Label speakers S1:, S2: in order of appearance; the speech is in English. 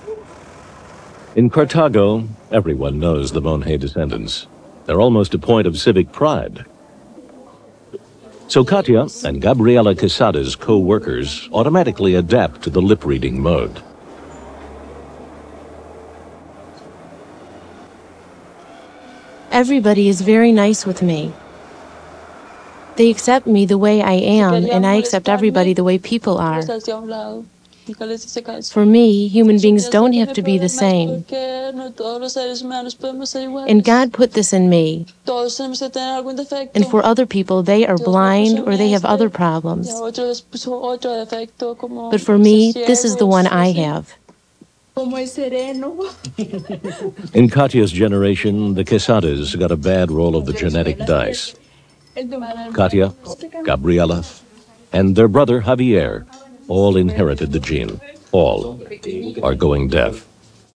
S1: In Cartago, everyone knows the Monge descendants. They're almost a point of civic pride. So Katia and Gabriela Quesada's co-workers automatically adapt to the lip-reading mode.
S2: Everybody is very nice with me. They accept me the way I am, and I accept everybody the way people are. For me, human beings don't have to be the same. And God put this in me. And for other people, they are blind or they have other problems. But for me, this is the one I have.
S1: In Katia's generation, the Quesadas got a bad roll of the genetic dice. Katia, Gabriela, and their brother Javier all inherited the gene. All are going deaf.